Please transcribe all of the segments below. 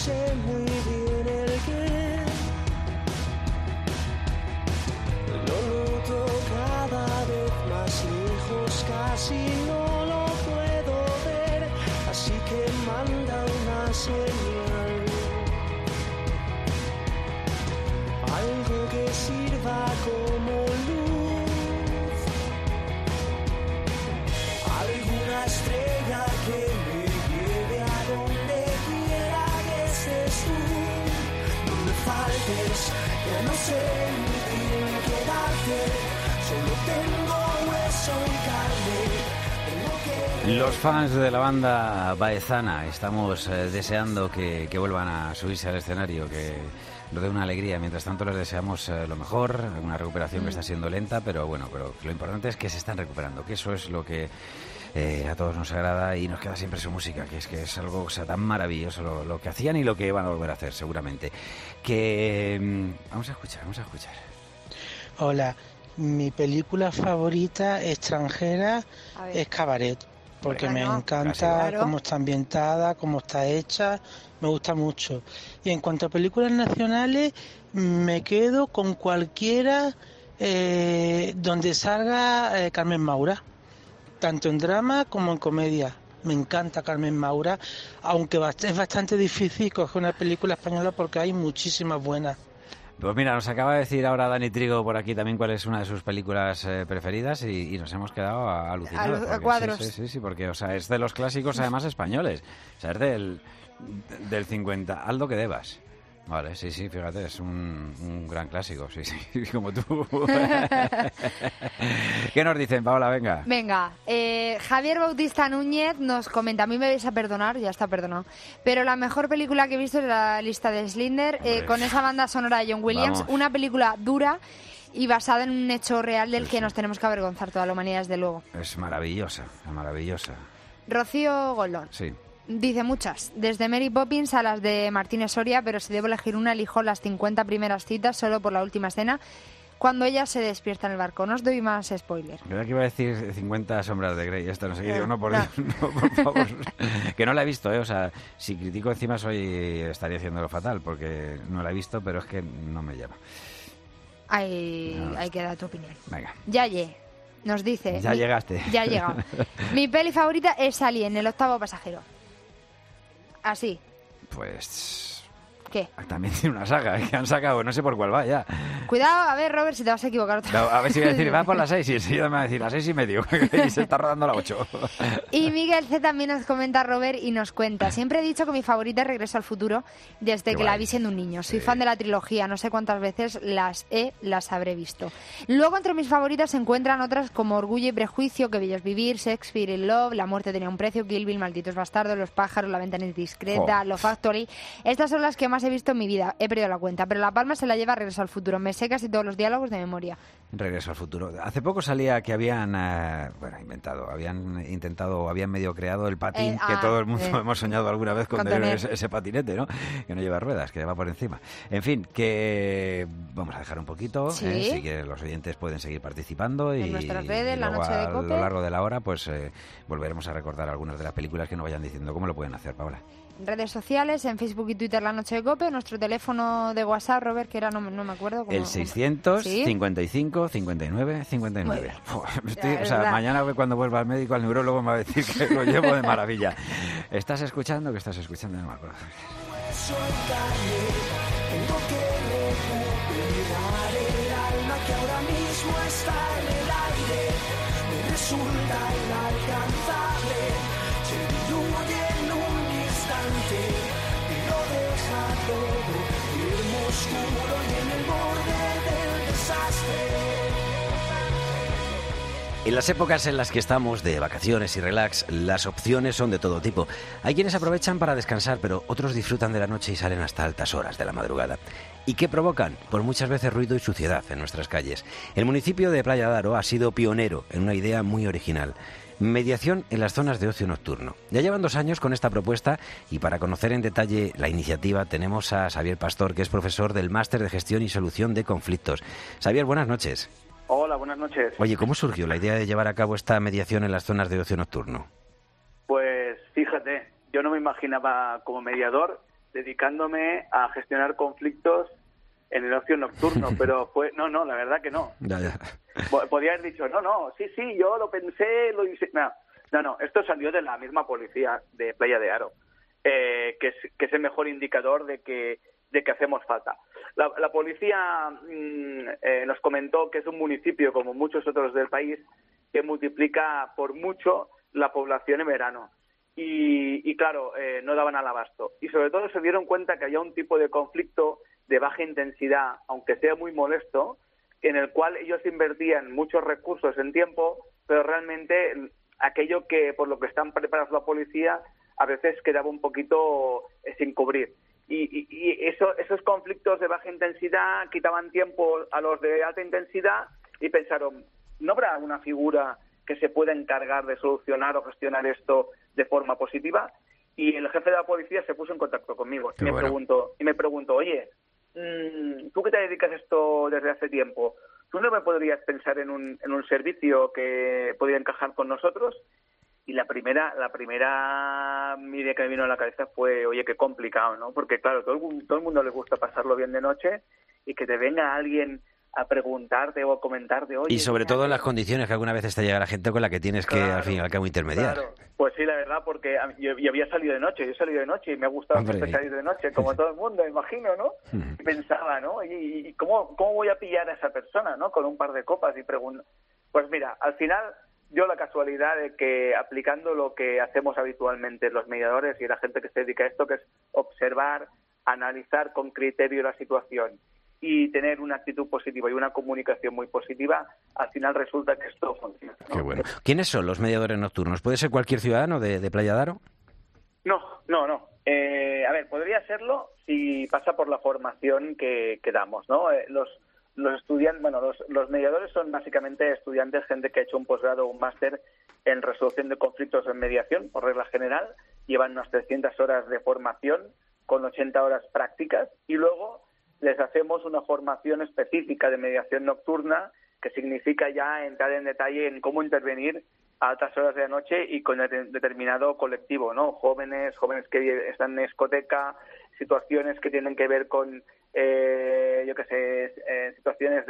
sé muy bien el qué. Lo noto cada vez más lejos, casi no lo puedo ver, así que manda una señal. Algo que sirva como luz, alguna estrella que me lleve a donde quiera que estés tú. No me faltes, ya no sé ni quién quedarte, solo tengo hueso y carne. Los fans de la banda Baezana estamos deseando que vuelvan a subirse al escenario, que nos dé una alegría. Mientras tanto les deseamos lo mejor, una recuperación que está siendo lenta, pero bueno, pero lo importante es que se están recuperando, que eso es lo que a todos nos agrada y nos queda siempre su música, que es algo, o sea, tan maravilloso lo que hacían y lo que van a volver a hacer seguramente. Que vamos a escuchar. Hola, mi película favorita extranjera es Cabaret, porque me encanta cómo está ambientada, cómo está hecha, me gusta mucho. Y en cuanto a películas nacionales, me quedo con cualquiera donde salga Carmen Maura, tanto en drama como en comedia. Me encanta Carmen Maura, aunque es bastante difícil coger una película española porque hay muchísimas buenas. Pues mira, nos acaba de decir ahora Dani Trigo por aquí también cuál es una de sus películas preferidas y nos hemos quedado alucinados. A cuadros. Sí, porque o sea, es de los clásicos además españoles. O sea, es del 50, Aldo que debas. Vale, sí, fíjate, es un gran clásico, sí, como tú. ¿Qué nos dicen, Paola? Venga, Javier Bautista Núñez nos comenta, a mí me vais a perdonar, ya está perdonado, pero la mejor película que he visto es La lista de Schindler, con esa banda sonora de John Williams, una película dura y basada en un hecho real del que nos tenemos que avergonzar toda la humanidad, desde luego. Es maravillosa. Rocío Goldón. Sí. Dice muchas, desde Mary Poppins a las de Martínez Soria, pero si debo elegir una, elijo las 50 primeras citas solo por la última escena, cuando ella se despierta en el barco. No os doy más spoiler. Creo que iba a decir 50 sombras de Grey, esto no sé qué, digo, no, por favor, que no la he visto, o sea, si critico encima estaría haciéndolo fatal, porque no la he visto, pero es que no me llama. Hay que dar tu opinión. Venga. Yaye nos dice... Ya llegaste. Ya he llegado. Mi peli favorita es Alien, el octavo pasajero. Así. Pues... ¿Qué? También tiene una saga que han sacado, no sé por cuál va ya. Cuidado, a ver, Robert, si te vas a equivocar otra vez. A ver si voy a decir, va por las 6 y enseguida me va a decir las 6:30 y se está rodando la 8. Y Miguel C. también nos comenta, Robert, y nos cuenta: siempre he dicho que mi favorita es Regreso al Futuro desde que la vi siendo un niño. Soy fan de la trilogía, no sé cuántas veces las habré visto. Luego, entre mis favoritas se encuentran otras como Orgullo y Prejuicio, Que bello es vivir, Shakespeare in Love, La muerte tenía un precio, Kill Bill, Malditos bastardos, Los pájaros, La ventana indiscreta, Love Actually. Estas son las que más he visto en mi vida, he perdido la cuenta, pero la palma se la lleva Regreso al Futuro. Me sé casi todos los diálogos de memoria. Regreso al Futuro. Hace poco salía que habían habían medio creado el patín que todo el mundo hemos soñado alguna vez con ese patinete, ¿no? Que no lleva ruedas, que va por encima. En fin, que vamos a dejar un poquito, si que los oyentes pueden seguir participando en nuestras redes, La Noche de Cope. A lo largo de la hora, pues volveremos a recordar algunas de las películas que nos vayan diciendo. ¿Cómo lo pueden hacer, Paola? Redes sociales, en Facebook y Twitter, La Noche de Cope, nuestro teléfono de WhatsApp, Robert, que era, no me acuerdo. El 655 59 59. Mañana cuando vuelva al médico, al neurólogo, me va a decir que lo llevo de maravilla. ¿Estás escuchando? ¿Qué estás escuchando? No me acuerdo. Tengo que recuperar el alma que ahora mismo está en el aire. Me resulta inalcanzable, se diluye en un instante y lo deja todo firme, oscuro y en el borde del desastre. En las épocas en las que estamos de vacaciones y relax, las opciones son de todo tipo. Hay quienes aprovechan para descansar, pero otros disfrutan de la noche y salen hasta altas horas de la madrugada. ¿Y qué provocan? Pues muchas veces ruido y suciedad en nuestras calles. El municipio de Playa de Aro ha sido pionero en una idea muy original: mediación en las zonas de ocio nocturno. Ya llevan 2 años con esta propuesta y para conocer en detalle la iniciativa tenemos a Xavier Pastor, que es profesor del Máster de Gestión y Solución de Conflictos. Xavier, buenas noches. Hola, buenas noches. Oye, ¿cómo surgió la idea de llevar a cabo esta mediación en las zonas de ocio nocturno? Pues fíjate, yo no me imaginaba como mediador dedicándome a gestionar conflictos en el ocio nocturno, pero no, la verdad que no. Ya. Podría haber dicho, sí, yo lo pensé, lo hice. No, esto salió de la misma policía de Playa de Aro, que es el mejor indicador de que hacemos falta. La policía nos comentó que es un municipio, como muchos otros del país, que multiplica por mucho la población en verano. Y claro, no daban al abasto. Y sobre todo se dieron cuenta que había un tipo de conflicto de baja intensidad, aunque sea muy molesto, en el cual ellos invertían muchos recursos en tiempo, pero realmente aquello que por lo que están preparados la policía a veces quedaba un poquito sin cubrir. Y esos conflictos de baja intensidad quitaban tiempo a los de alta intensidad y pensaron, ¿no habrá alguna figura que se pueda encargar de solucionar o gestionar esto de forma positiva? Y el jefe de la policía se puso en contacto conmigo y me preguntó, oye, tú que te dedicas a esto desde hace tiempo, ¿tú no me podrías pensar en un servicio que podría encajar con nosotros? Y la primera idea que me vino a la cabeza fue, oye, qué complicado, ¿no? Porque claro, todo el mundo le gusta pasarlo bien de noche y que te venga alguien a preguntarte o a comentarte, oye... Y sobre todo en las condiciones que alguna vez te llega la gente con la que tienes que, al fin y al cabo, intermediar. Claro, pues sí, la verdad, porque yo había salido de noche, y me ha gustado siempre salir de noche, como todo el mundo, imagino, ¿no? Y pensaba, ¿no? ¿Y cómo voy a pillar a esa persona, ¿no? Con un par de copas y pregunto... Pues mira, al final dio la casualidad de que aplicando lo que hacemos habitualmente los mediadores y la gente que se dedica a esto, que es observar, analizar con criterio la situación y tener una actitud positiva y una comunicación muy positiva, al final resulta que esto funciona, ¿no? Qué bueno. ¿Quiénes son los mediadores nocturnos? ¿Puede ser cualquier ciudadano de Playa de Aro? No. A ver, podría serlo si pasa por la formación que damos, ¿no? Los estudiantes, los mediadores son básicamente estudiantes, gente que ha hecho un posgrado o un máster en resolución de conflictos en mediación, por regla general, llevan unas 300 horas de formación con 80 horas prácticas y luego les hacemos una formación específica de mediación nocturna, que significa ya entrar en detalle en cómo intervenir a altas horas de la noche y con determinado colectivo, ¿no? Jóvenes que están en discoteca, situaciones que tienen que ver con, situaciones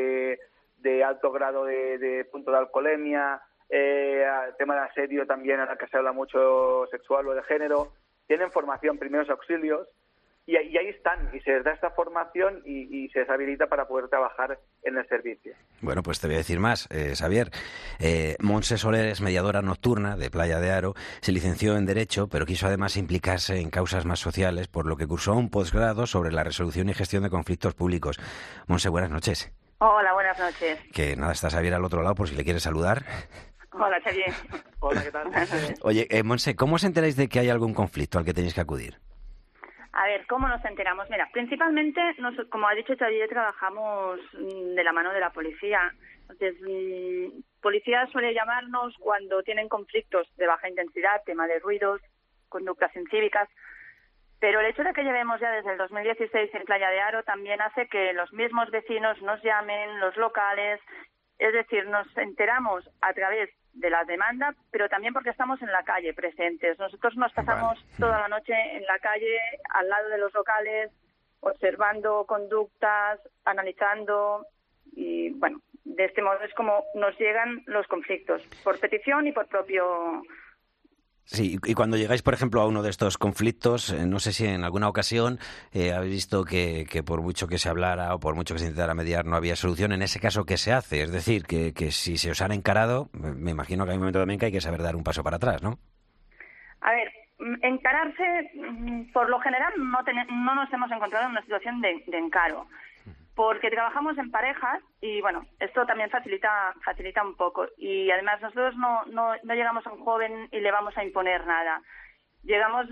de alto grado de punto de alcoholemia, tema de asedio también, a la que se habla mucho, sexual o de género. Tienen formación, primeros auxilios, y ahí están, y se les da esta formación y se les habilita para poder trabajar en el servicio. Bueno, pues te voy a decir más, Xavier. Montse Soler es mediadora nocturna de Playa de Aro, se licenció en Derecho, pero quiso además implicarse en causas más sociales, por lo que cursó un posgrado sobre la resolución y gestión de conflictos públicos. Montse, buenas noches. Hola, buenas noches. Que nada, está Xavier al otro lado por si le quieres saludar. Hola, Xavier. Hola, ¿qué tal? Oye, Montse, ¿cómo os enteráis de que hay algún conflicto al que tenéis que acudir? A ver, ¿cómo nos enteramos? Mira, principalmente, como ha dicho Xavier, trabajamos de la mano de la policía. Entonces, policía suele llamarnos cuando tienen conflictos de baja intensidad, tema de ruidos, conductas incívicas, pero el hecho de que llevemos ya desde el 2016 en Playa de Aro también hace que los mismos vecinos nos llamen, los locales, es decir, nos enteramos a través de la demanda, pero también porque estamos en la calle presentes. Nosotros nos pasamos toda la noche en la calle, al lado de los locales, observando conductas, analizando y, bueno, de este modo es como nos llegan los conflictos, por petición y por propio... Sí, y cuando llegáis, por ejemplo, a uno de estos conflictos, no sé si en alguna ocasión habéis visto que por mucho que se hablara o por mucho que se intentara mediar no había solución. En ese caso, ¿qué se hace? Es decir, que si se os han encarado, me imagino que hay un momento también que hay que saber dar un paso para atrás, ¿no? A ver, encararse, por lo general no nos hemos encontrado en una situación de encaro, porque trabajamos en parejas y, bueno, esto también facilita un poco. Y además nosotros no llegamos a un joven y le vamos a imponer nada. Llegamos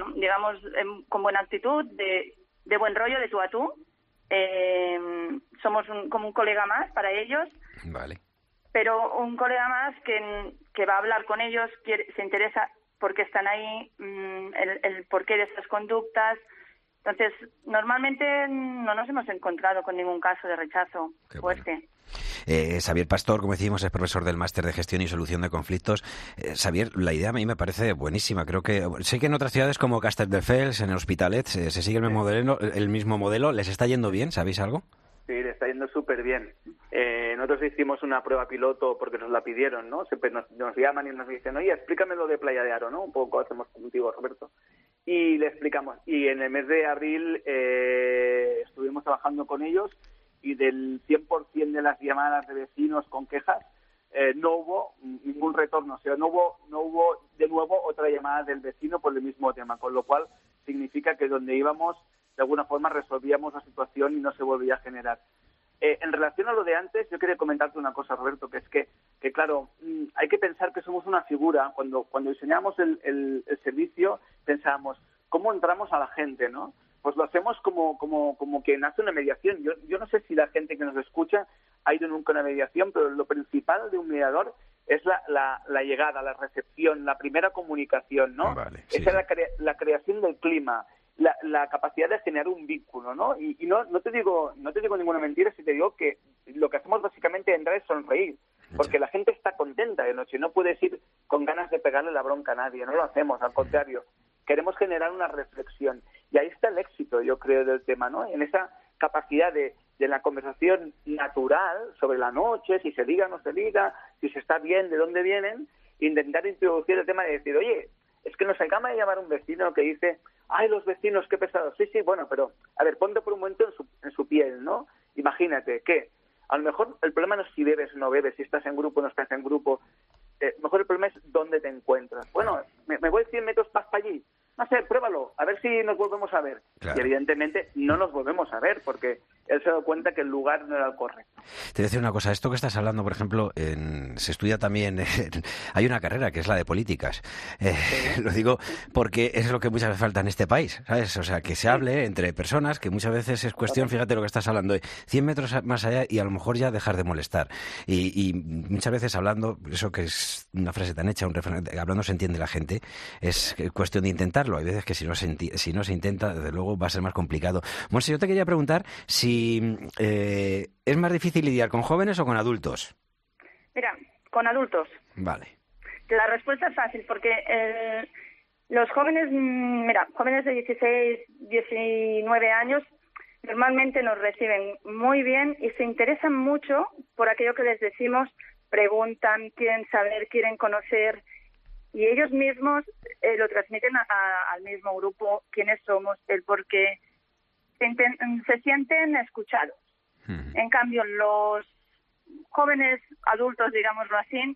con buena actitud, de buen rollo, de tú a tú. Somos como un colega más para ellos. Vale. Pero un colega más que va a hablar con ellos, se interesa por qué están ahí, el porqué de estas conductas. Entonces, normalmente no nos hemos encontrado con ningún caso de rechazo fuerte. Xavier Pastor, como decimos, es profesor del Máster de Gestión y Solución de Conflictos. Xavier, la idea a mí me parece buenísima. Sé que en otras ciudades como Castelldefels, en el Hospitalet, se sigue el mismo modelo. ¿Les está yendo bien? ¿Sabéis algo? Sí, le está yendo súper bien. Nosotros hicimos una prueba piloto porque nos la pidieron, ¿no? Siempre nos llaman y nos dicen, oye, explícame lo de Playa de Aro, ¿no? Un poco hacemos contigo, Roberto. Y le explicamos. Y en el mes de abril estuvimos trabajando con ellos y del 100% de las llamadas de vecinos con quejas no hubo ningún retorno. O sea, no hubo de nuevo otra llamada del vecino por el mismo tema, con lo cual significa que donde íbamos de alguna forma resolvíamos la situación y no se volvía a generar. En relación a lo de antes, yo quería comentarte una cosa, Roberto, que es que claro, hay que pensar que somos una figura. Cuando diseñamos el servicio, pensábamos, ¿cómo entramos a la gente, no? Pues lo hacemos como que nace una mediación. Yo no sé si la gente que nos escucha ha ido nunca a una mediación, pero lo principal de un mediador es la llegada, la recepción, la primera comunicación, ¿no? Vale, sí. Esa es la creación del clima. La capacidad de generar un vínculo, ¿no? Y no te digo ninguna mentira si te digo que lo que hacemos básicamente entrar es sonreír, porque la gente está contenta de noche, no puedes ir con ganas de pegarle la bronca a nadie, no lo hacemos, al contrario, queremos generar una reflexión. Y ahí está el éxito, yo creo, del tema, ¿no? En esa capacidad de la conversación natural sobre la noche, si se liga o no se liga, si se está bien, de dónde vienen, intentar introducir el tema de decir, oye, es que nos acaba de llamar un vecino que dice, ay, los vecinos, qué pesados. Sí, bueno, pero, a ver, ponte por un momento en su piel, ¿no? Imagínate que a lo mejor el problema no es si bebes o no bebes, si estás en grupo o no estás en grupo. Mejor el problema es dónde te encuentras. Bueno, me voy 100 metros más para allí. No sé, pruébalo, a ver si nos volvemos a ver. Claro. Y evidentemente no nos volvemos a ver porque él se dio cuenta que el lugar no era el correcto. Te voy a decir una cosa, esto que estás hablando, por ejemplo, se estudia también, hay una carrera que es la de políticas. Sí. Lo digo porque es lo que muchas veces falta en este país, ¿sabes? O sea, que se hable entre personas, que muchas veces es cuestión, fíjate lo que estás hablando, 100 metros más allá y a lo mejor ya dejar de molestar. Y muchas veces hablando, eso que es una frase tan hecha, un refrán, hablando se entiende la gente, es cuestión de intentarlo. Hay veces que si no se intenta, desde luego va a ser más complicado. Monse, yo te quería preguntar si es más difícil lidiar con jóvenes o con adultos. Mira, con adultos. Vale. La respuesta es fácil porque los jóvenes, jóvenes de 16, 19 años normalmente nos reciben muy bien y se interesan mucho por aquello que les decimos, preguntan, quieren saber, quieren conocer. Y ellos mismos lo transmiten al mismo grupo, quiénes somos, el por qué, se sienten escuchados. En cambio, los jóvenes adultos, digámoslo así,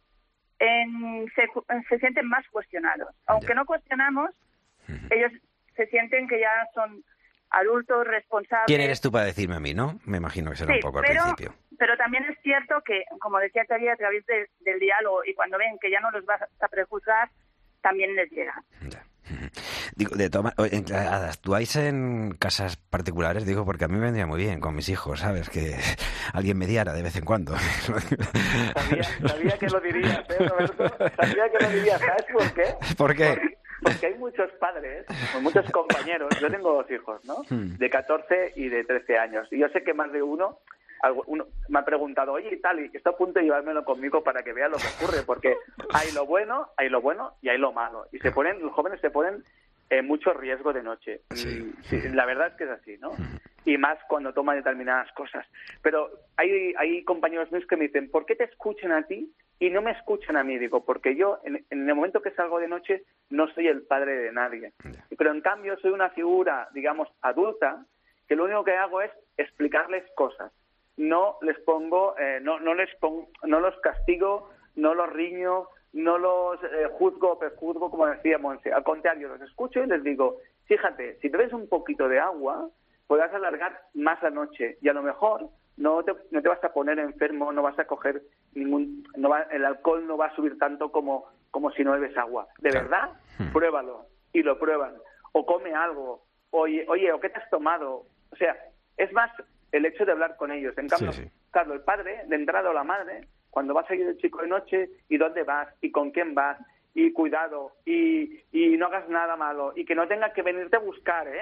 se sienten más cuestionados. Aunque no cuestionamos, ellos se sienten que ya son adultos, responsables. ¿Quién eres tú para decirme a mí, no? Me imagino que será un poco al principio. Pero también es cierto que, como decía Xavier, a través del diálogo y cuando ven que ya no los vas a prejuzgar, también les llega. Ya. Digo, ¿actuáis en casas particulares? Digo, porque a mí me vendría muy bien con mis hijos, ¿sabes? Que alguien mediara de vez en cuando. Sabía que lo dirías, Roberto. Sabía que lo dirías. ¿Sabes por qué? ¿Por qué? Porque hay muchos padres, muchos compañeros. Yo tengo 2 hijos, ¿no? De 14 y de 13 años. Y yo sé que más de uno me ha preguntado, oye, y tal, y está a punto de llevármelo conmigo para que vea lo que ocurre, porque hay lo bueno y hay lo malo. Y los jóvenes se ponen en mucho riesgo de noche. Sí, la verdad es que es así, ¿no? Y más cuando toman determinadas cosas. Pero hay compañeros míos que me dicen, ¿por qué te escuchan a ti y no me escuchan a mí? Digo, porque yo, en el momento que salgo de noche, no soy el padre de nadie. Pero en cambio soy una figura, digamos, adulta, que lo único que hago es explicarles cosas. No les pongo, no los castigo, no los riño, no los juzgo o prejuzgo, como decía Monse. Al contrario, los escucho y les digo, fíjate, si bebes un poquito de agua, podrás alargar más la noche y a lo mejor no te vas a poner enfermo, no vas a coger el alcohol no va a subir tanto como si no bebes agua. ¿De verdad? Pruébalo. Y lo prueban. O come algo. Oye, ¿o qué te has tomado? O sea, es más el hecho de hablar con ellos. En cambio, claro, el padre, de entrada, o la madre, cuando va a salir el chico de noche, ¿y dónde vas? ¿Y con quién vas? Y cuidado, y no hagas nada malo, y que no tenga que venirte a buscar, ¿eh?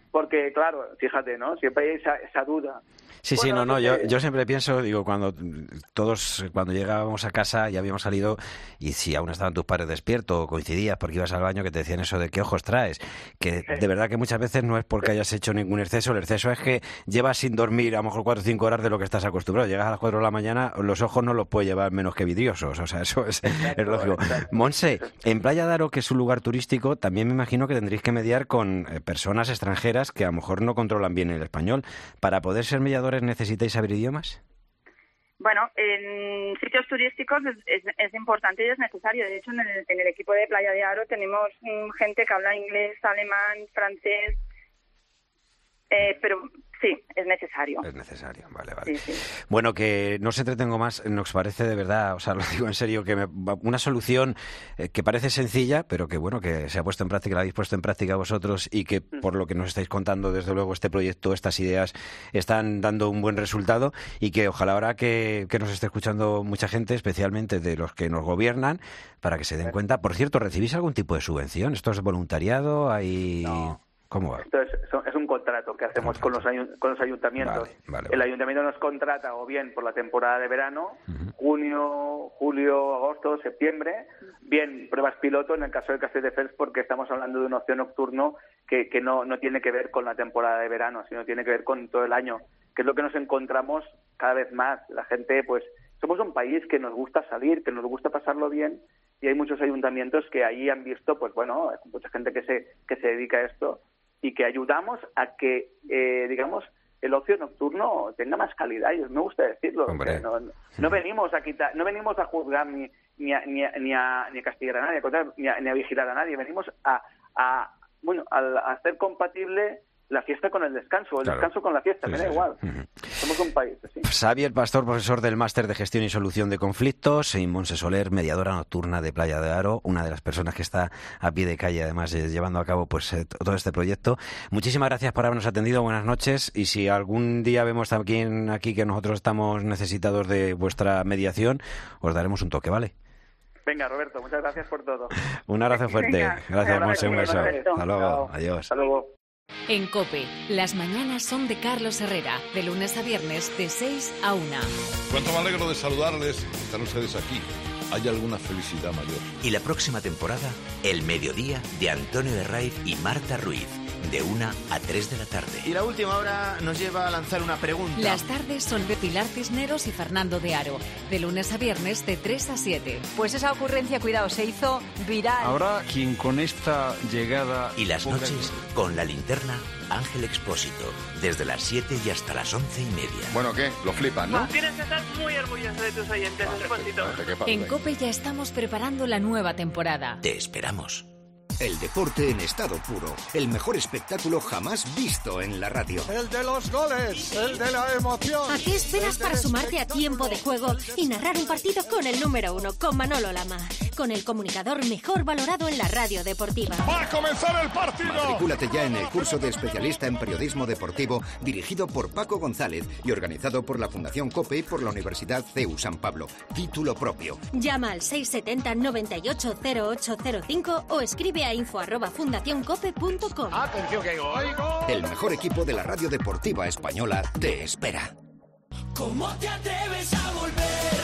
porque claro, fíjate, ¿no? Siempre hay esa duda. Sí, bueno, sí, yo siempre pienso, digo, cuando llegábamos a casa ya habíamos salido y si aún estaban tus padres despiertos o coincidías porque ibas al baño que te decían eso de qué ojos traes, que de verdad que muchas veces no es porque hayas hecho ningún exceso, el exceso es que llevas sin dormir a lo mejor 4 o 5 horas de lo que estás acostumbrado, llegas a las 4 de la mañana, los ojos no los puedes llevar menos que vidriosos, o sea, eso es lógico. Monse, en Playa de Aro, que es un lugar turístico, también me imagino que tendréis que mediar con personas extranjeras que a lo mejor no controlan bien el español. Para poder ser mediadores, ¿necesitáis saber idiomas? Bueno, en sitios turísticos es importante y es necesario. De hecho, en el equipo de Playa de Aro tenemos gente que habla inglés, alemán, francés, pero sí, es necesario. Es necesario, vale. Sí. Bueno, que no se entretengo más, nos parece de verdad, o sea, lo digo en serio, que una solución que parece sencilla, pero que bueno, que se ha puesto en práctica, la habéis puesto en práctica vosotros y que por lo que nos estáis contando, desde luego, este proyecto, estas ideas están dando un buen resultado y que ojalá ahora que nos esté escuchando mucha gente, especialmente de los que nos gobiernan, para que se den cuenta. Por cierto, ¿recibís algún tipo de subvención? ¿Esto es voluntariado? No. ¿Cómo va? Esto es un contrato que hacemos con los ayuntamientos. Vale. El ayuntamiento nos contrata o bien por la temporada de verano, junio, julio, agosto, septiembre, bien pruebas piloto en el caso de Castelldefels, porque estamos hablando de un ocio nocturno que no tiene que ver con la temporada de verano, sino tiene que ver con todo el año, que es lo que nos encontramos cada vez más. La gente, pues, somos un país que nos gusta salir, que nos gusta pasarlo bien, y hay muchos ayuntamientos que ahí han visto, pues bueno, mucha gente que se dedica a esto, y que ayudamos a que, digamos, el ocio nocturno tenga más calidad. Y me gusta decirlo. No venimos a quitar, no venimos a juzgar ni a castigar a nadie, ni a vigilar a nadie. Venimos a hacer compatible la fiesta con el descanso, descanso con la fiesta, me da igual. Somos un país así. Xavier Pastor, profesor del Máster de Gestión y Solución de Conflictos, y Montse Soler, mediadora nocturna de Playa de Aro, una de las personas que está a pie de calle, además, llevando a cabo pues todo este proyecto. Muchísimas gracias por habernos atendido, buenas noches, y si algún día vemos también aquí que nosotros estamos necesitados de vuestra mediación, os daremos un toque, ¿vale? Venga, Roberto, muchas gracias por todo. Un abrazo fuerte. Venga, gracias, Montse, un beso. Roberto. Hasta luego. Chao. Adiós. Hasta luego. En COPE, las mañanas son de Carlos Herrera, de lunes a viernes de 6 a 1. Cuánto me alegro de saludarles, están ustedes aquí. ¿Hay alguna felicidad mayor? Y la próxima temporada, El Mediodía de Antonio Herraiz y Marta Ruiz, de 1 a 3 de la tarde. Y la última hora nos lleva a lanzar una pregunta. Las tardes son de Pilar Cisneros y Fernando de Aro, de lunes a viernes de 3 a 7. Pues esa ocurrencia, cuidado, se hizo viral. Habrá quien con esta llegada... Y las noches, con la linterna, Ángel Expósito, desde las 7 y hasta las 11:30. Bueno, ¿qué? Lo flipan, ¿no? Tienes que estar muy orgulloso de tus oyentes, Expósito. En COPE ya estamos preparando la nueva temporada. Te esperamos. El deporte en estado puro. El mejor espectáculo jamás visto en la radio. El de los goles, el de la emoción. ¿A qué esperas para sumarte a Tiempo de Juego y narrar un partido con el número 1, con Manolo Lama? Con el comunicador mejor valorado en la radio deportiva. ¡Va a comenzar el partido! Matricúlate ya en el curso de especialista en periodismo deportivo, dirigido por Paco González y organizado por la Fundación COPE y por la Universidad CEU San Pablo. Título propio. Llama al 670 98 0805 o escribe a info@fundacioncope.com. ¡Atención que oigo! El mejor equipo de la radio deportiva española te espera. ¿Cómo te atreves a volver?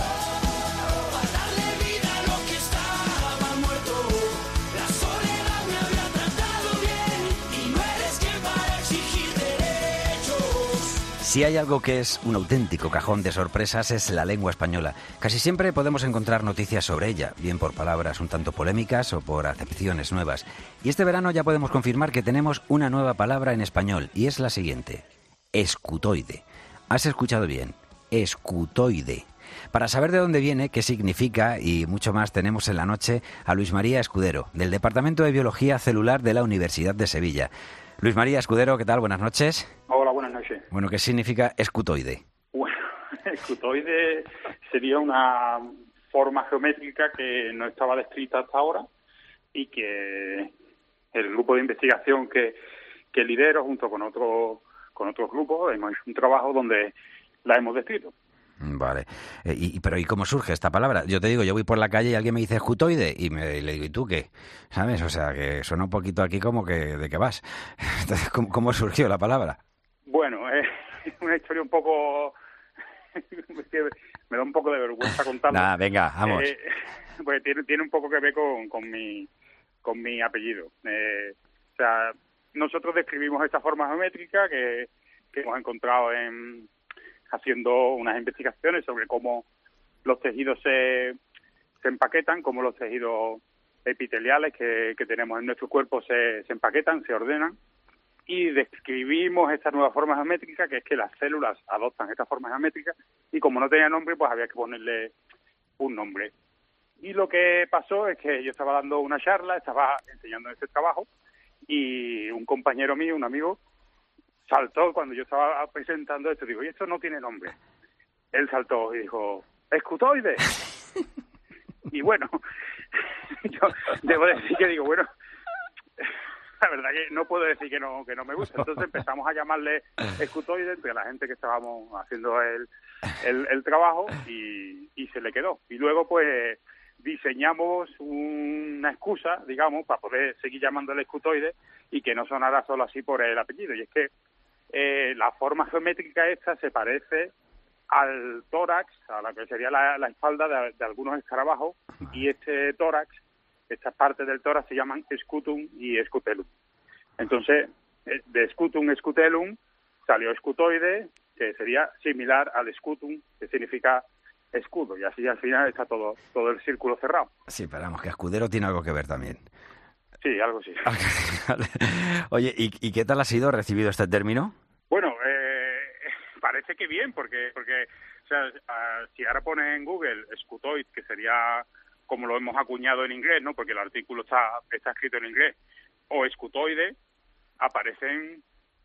A darle vida a lo que estaba muerto. La soledad me había tratado bien y no eres quien para exigir derechos. Si hay algo que es un auténtico cajón de sorpresas es la lengua española. Casi siempre podemos encontrar noticias sobre ella, bien por palabras un tanto polémicas o por acepciones nuevas. Y este verano ya podemos confirmar que tenemos una nueva palabra en español y es la siguiente: escutoide. ¿Has escuchado bien? Escutoide. Para saber de dónde viene, qué significa y mucho más tenemos en la noche a Luis María Escudero, del Departamento de Biología Celular de la Universidad de Sevilla. Luis María Escudero, ¿qué tal? Buenas noches. Hola, buenas noches. Bueno, ¿qué significa escutoide? Bueno, escutoide sería una forma geométrica que no estaba descrita hasta ahora y que el grupo de investigación que lidero junto con otros grupos hemos hecho un trabajo donde la hemos descrito. Vale. ¿Y cómo surge esta palabra? Yo te digo, yo voy por la calle y alguien me dice escutoide y le digo, ¿y tú qué? ¿Sabes? O sea, que suena un poquito aquí como que de qué vas. Entonces, ¿cómo surgió la palabra? Bueno, es una historia un poco... que me da un poco de vergüenza contarlo. Nah, venga, vamos. Pues tiene un poco que ver con mi apellido. O sea, nosotros describimos esta forma geométrica que hemos encontrado haciendo unas investigaciones sobre cómo los tejidos se empaquetan, cómo los tejidos epiteliales que tenemos en nuestro cuerpo se empaquetan, se ordenan, y describimos esta nueva forma geométrica, que es que las células adoptan esta forma geométrica, y como no tenía nombre, pues había que ponerle un nombre. Y lo que pasó es que yo estaba dando una charla, estaba enseñando este trabajo, y un compañero mío, un amigo, saltó cuando yo estaba presentando esto. Digo, y esto no tiene nombre. Él saltó y dijo, escutoide. Y bueno, yo debo decir que digo, bueno, la verdad que no puedo decir que no me gusta. Entonces empezamos a llamarle escutoide entre la gente que estábamos haciendo el trabajo, y se le quedó. Y luego pues diseñamos una excusa, digamos, para poder seguir llamándole escutoide y que no sonara solo así por el apellido. Y es que la forma geométrica esta se parece al tórax, a la que sería la espalda de algunos escarabajos, y este tórax, estas partes del tórax se llaman scutum y scutellum. Entonces, de scutum scutellum salió escutoide, que sería similar al scutum, que significa escudo, y así al final está todo el círculo cerrado. Sí, pero vamos, que escudero tiene algo que ver también. Sí, algo sí. Oye, ¿y qué tal ha sido recibido este término? Bueno, parece que bien, porque o sea, si ahora pones en Google scutoid, que sería como lo hemos acuñado en inglés, ¿no? Porque el artículo está escrito en inglés, o escutoide, aparecen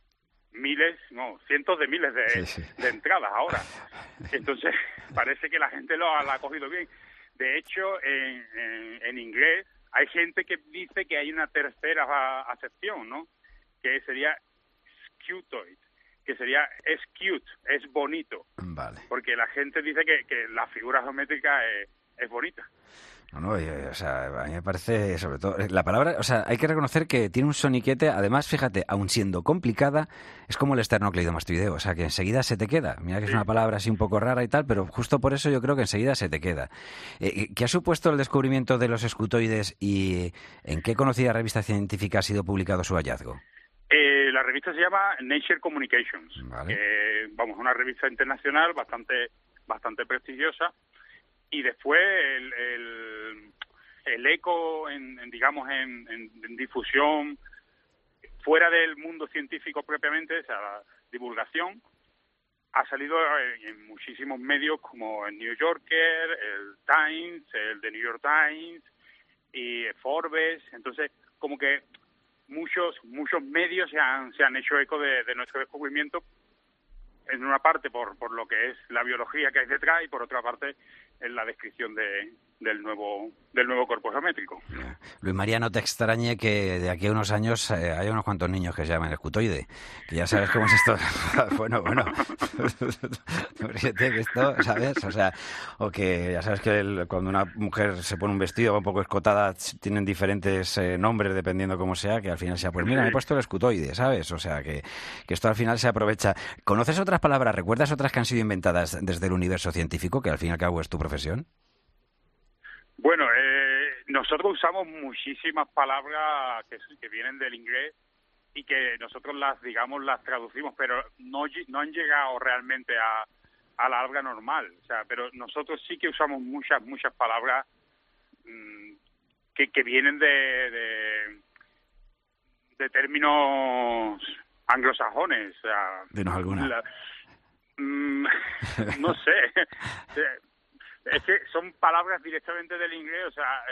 cientos de miles de entradas ahora. Entonces, parece que la gente lo ha cogido bien. De hecho, en inglés hay gente que dice que hay una tercera acepción, ¿no? Que sería scutoid, que sería es cute, es bonito. Vale. Porque la gente dice que la figura geométrica es bonita. No, o sea, a mí me parece, sobre todo, la palabra, o sea, hay que reconocer que tiene un soniquete, además, fíjate, aun siendo complicada, es como el esternocleidomastoideo, o sea, que enseguida se te queda. Mira que es una palabra así un poco rara y tal, pero justo por eso yo creo que enseguida se te queda. ¿Qué ha supuesto el descubrimiento de los escutoides y en qué conocida revista científica ha sido publicado su hallazgo? La revista se llama Nature Communications, vale. Vamos, una revista internacional bastante prestigiosa. Y después el eco en difusión fuera del mundo científico propiamente, o sea, la divulgación, ha salido en muchísimos medios como el New Yorker, el Times, el The New York Times y Forbes. Entonces, como que muchos medios se han hecho eco de nuestro descubrimiento, en una parte por lo que es la biología que hay detrás, y por otra parte en la descripción del nuevo cuerpo geométrico. Luis María, no te extrañe que de aquí a unos años haya unos cuantos niños que se llamen escutoide, que ya sabes cómo es esto. bueno, fíjate que esto, ¿sabes? O sea, o que ya sabes que cuando una mujer se pone un vestido un poco escotada, tienen diferentes nombres dependiendo cómo sea, que al final sea, pues mira, me he puesto el escutoide, ¿sabes? O sea, que esto al final se aprovecha. ¿Conoces otras palabras? ¿Recuerdas otras que han sido inventadas desde el universo científico, que al fin y al cabo es tu profesión? Bueno, nosotros usamos muchísimas palabras que vienen del inglés y que nosotros las traducimos, pero no han llegado realmente a la habla normal. O sea, pero nosotros sí que usamos muchas palabras que vienen de términos anglosajones. O sea, dinos alguna. No sé. Es que son palabras directamente del inglés, o sea,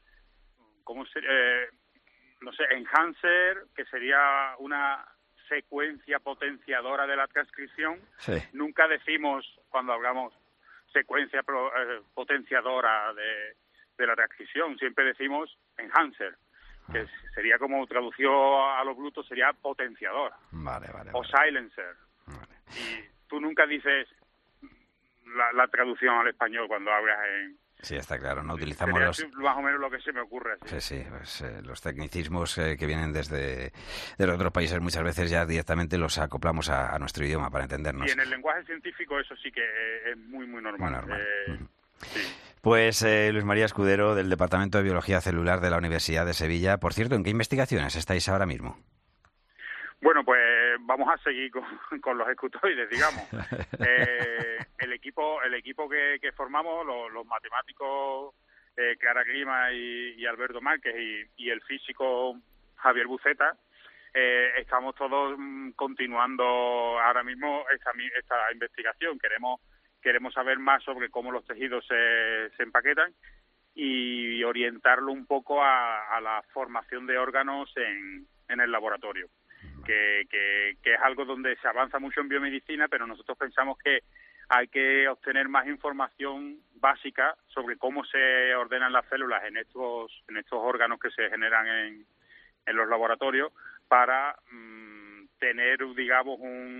no sé, enhancer, que sería una secuencia potenciadora de la transcripción. Sí. Nunca decimos, cuando hablamos secuencia potenciadora de la transcripción, siempre decimos enhancer, que sería, como traducido a lo bruto, sería potenciador. Vale. O silencer. Vale. Y tú nunca dices la traducción al español cuando hablas en... Sí, está claro, no utilizamos más o menos lo que se me ocurre. Sí, sí, pues, los tecnicismos que vienen de los otros países muchas veces ya directamente los acoplamos a nuestro idioma para entendernos. Y en el lenguaje científico eso sí que es muy, muy normal. Muy normal. Sí. Pues Luis María Escudero, del Departamento de Biología Celular de la Universidad de Sevilla. Por cierto, ¿en qué investigaciones estáis ahora mismo? Bueno, pues vamos a seguir con los escutoides, digamos. El equipo que formamos, los matemáticos Clara Clima y Alberto Márquez y el físico Javier Buceta, estamos todos continuando ahora mismo esta investigación. Queremos saber más sobre cómo los tejidos se empaquetan y orientarlo un poco a la formación de órganos en el laboratorio. Que es algo donde se avanza mucho en biomedicina, pero nosotros pensamos que hay que obtener más información básica sobre cómo se ordenan las células en estos órganos que se generan en los laboratorios para tener, digamos,